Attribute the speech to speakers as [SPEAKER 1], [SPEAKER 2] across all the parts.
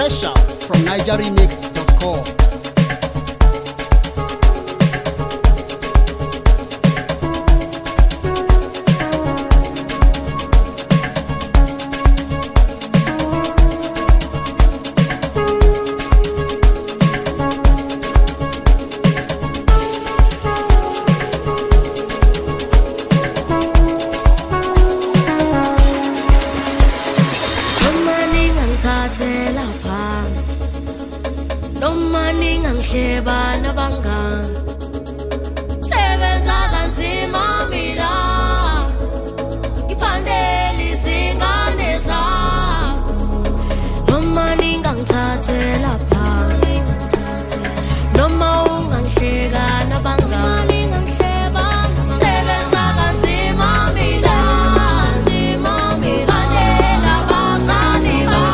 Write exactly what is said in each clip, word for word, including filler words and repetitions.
[SPEAKER 1] Fresh out from niger remix dot com.
[SPEAKER 2] Noma ningangihleba nabangani sebenza kanzima mina ngiphandela izingane zami noma ningangithathela phansi noma ungangihleka nabangani sebenza kanzima mina ngiphandela abazali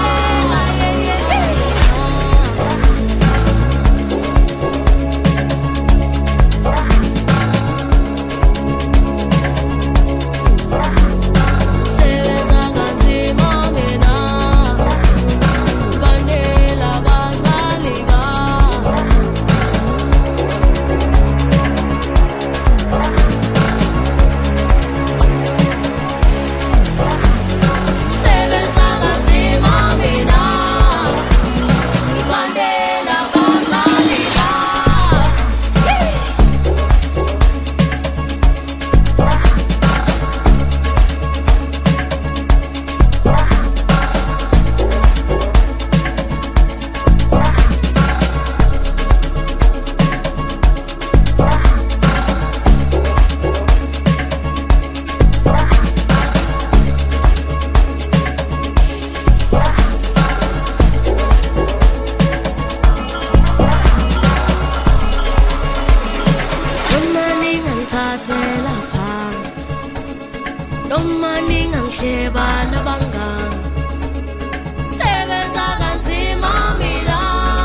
[SPEAKER 2] noma ningangihleba nabangani sebenza kanzima mina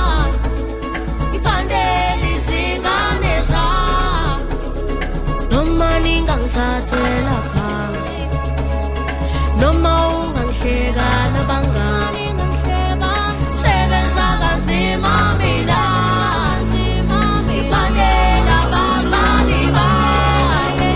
[SPEAKER 2] ngiphandela izingane zami noma ningangithathela phansi noma ungangihleka nabangani sebenza kanzima mina ngiphandela abazali bami.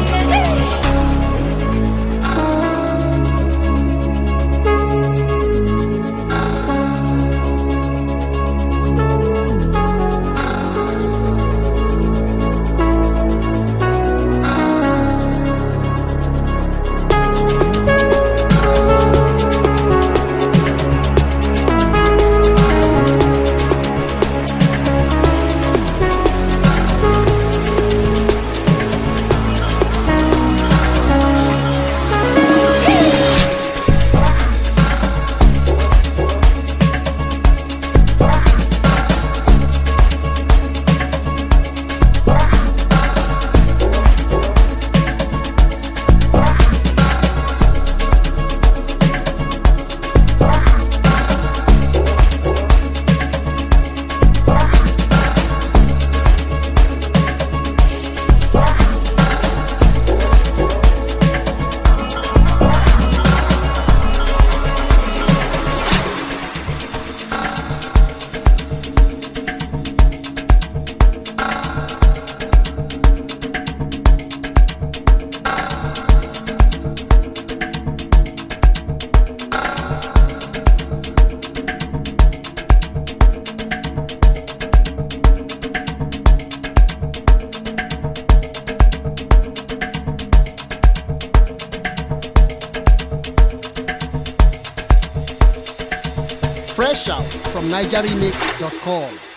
[SPEAKER 1] Fresh out from niger remix dot com.